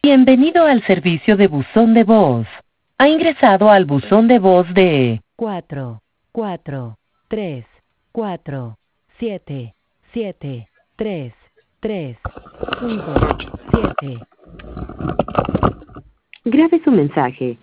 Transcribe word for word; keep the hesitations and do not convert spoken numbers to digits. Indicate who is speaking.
Speaker 1: Bienvenido al servicio de buzón de voz. Ha ingresado al buzón de voz de cuatro, cuatro, tres, cuatro, siete, siete, tres, tres, cinco, siete. Grabe su mensaje